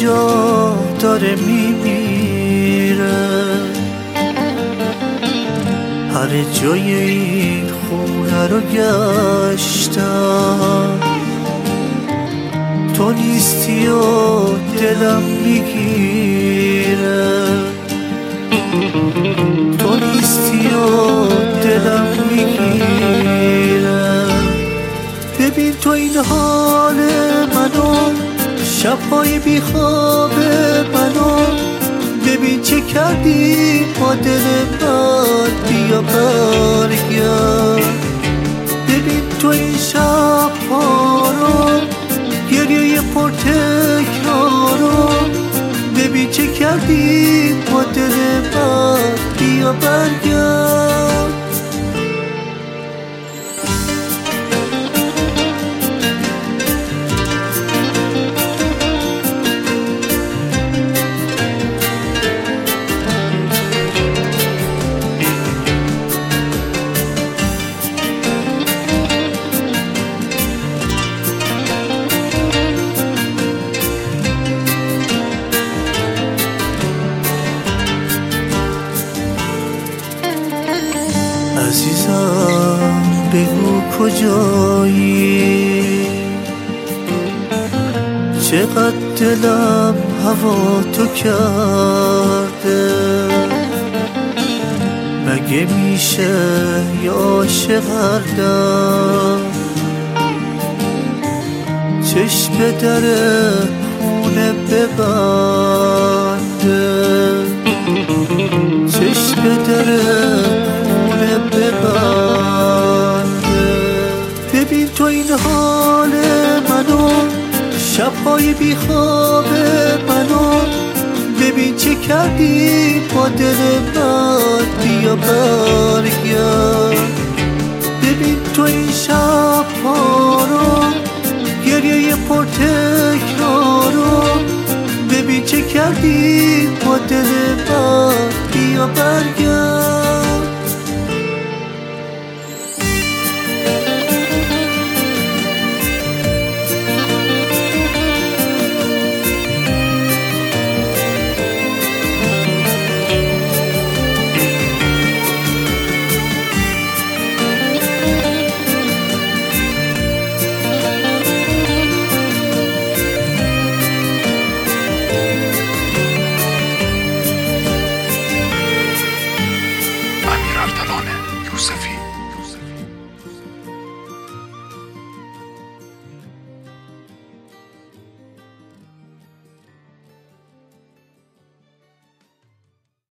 کجا داره میمیره، هر جای این خونه رو گشتم، تو نیستی و دلم میگیره، تو نیستی و دلم میگیره. ببین تو این حال منو، شبهای بیخواب منو، ببین چه کردی با دل من، بیا برگرد. ببین تو این شبها رو، گریه پر تکرارو، ببین چه کردی با دل من، بیا برگرد. عزیزم بگو کجایی، چقدر دلم هوا تو کرده، مگه میشه یا عاشق هر دم چشم در خونه ببنده، چشم در ببنده. ببین تو این حال منو، شبهای بیخواب منو، ببین چه کردی با دل من، بیا برگرد. ببین تو این شبها رو، گریه پر تکرارو، ببین چه کردی با دل من، بیا برگرد. یوسفی